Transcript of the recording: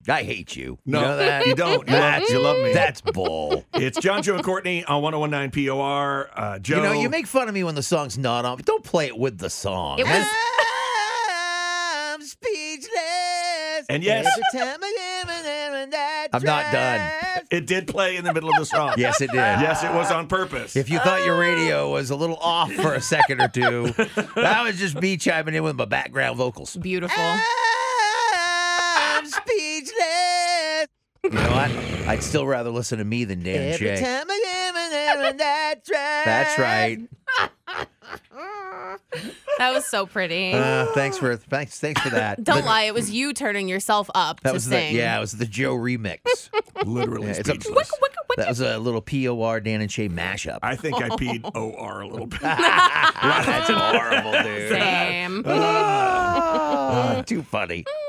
I hate you. No, you know that? you don't. You love me. That's bull. It's John, Joe, and Courtney on 101.9 POR. Joe. You know, you make fun of me when the song's not on. But don't play it with the song. It was- I'm speechless. And yes, I'm not done. it did play in the middle of the song. Yes, it did. Yes, it was on purpose. If you thought your radio was a little off for a second or two, that was just me chiming in with my background vocals. Beautiful. I'm speechless. You know what? I'd still rather listen to me than Dan Shay. That's right. That was so pretty. Thanks for that. Don't lie, it was you turning yourself up That to was sing. it was the Joe remix. Literally Yeah, it's a- speechless. That was a little POR Dan and Shay mashup. I think I peed OR a little bit. That's horrible, dude. Same. Too funny.